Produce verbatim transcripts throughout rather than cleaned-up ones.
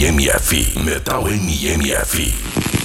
M M F. Metal M M F.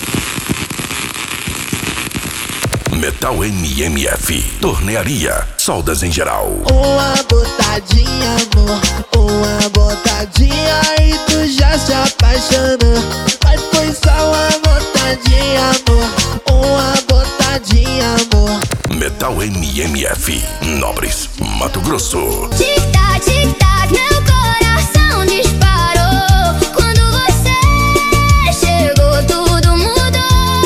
Metal M M F. Tornearia. Soldas em geral. Uma botadinha, amor. Uma botadinha e tu já se apaixonou. Mas foi só uma botadinha, amor. Uma botadinha, amor. Metal M M F. Nobres, Mato Grosso. Tic-tac, tic-tac, meu coração disparou. Quando você chegou, tudo mudou.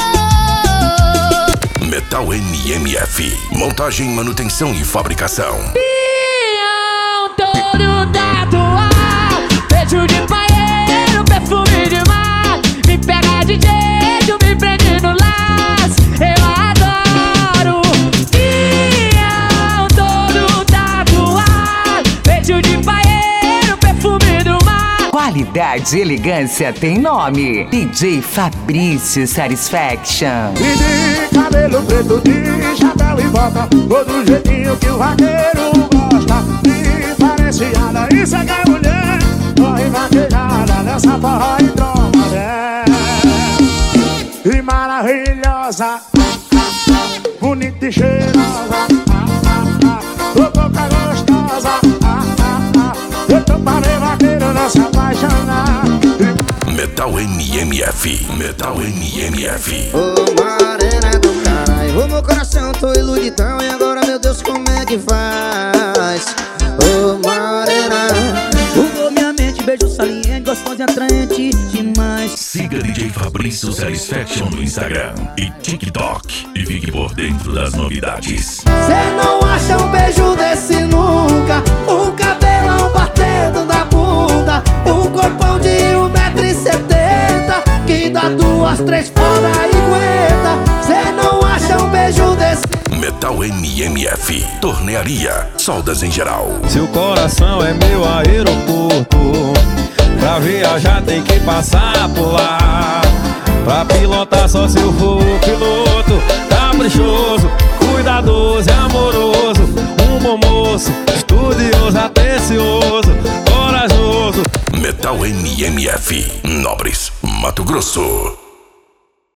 Metal M M F. Montagem, manutenção e fabricação. Pião todo tatuado, peito de paeiro, perfume de mar. Me pega de jeito, me prende no laço. Eu adoro. Pião todo tatuado, peito de paeiro, perfume do mar. Qualidade e elegância tem nome. D J Fabrício Satisfaction. E de cabelo preto, de chapéu e bota, todo jeitinho que o vaqueiro gosta. Diferenciada e cê quer mulher, corre vaquejada nessa porra e tromba, né? E maravilhosa, bonita e cheirosa, ô boca gostosa, eu tô para ver vaqueiro não se apaixonar. Metal M M F. Metal M M F. Ô morena do caralho, ô meu coração tô iludidão. E agora, meu Deus, como é que faz? Ô morena, bugou minha mente, beijo saliente, gostosa e atraente demais. Siga D J Fabrício Satisfaction no Instagram e TikTok e fique por dentro das novidades. Cê não acha um beijo desse nunca. Um cabelão batendo na bunda. Um corpão de um metro e setenta que dá duas, três fora e aguenta. Cê não acha um beijo desse. Metal M M F. Tornearia. Soldas em geral. Seu coração é meu aeroporto. Pra viajar tem que passar por lá. Pra pilotar só se eu for o piloto. Caprichoso, cuidadoso e amoroso. Um bom moço, estudioso, atencioso, corajoso. Metal M M F. Nobres, Mato Grosso.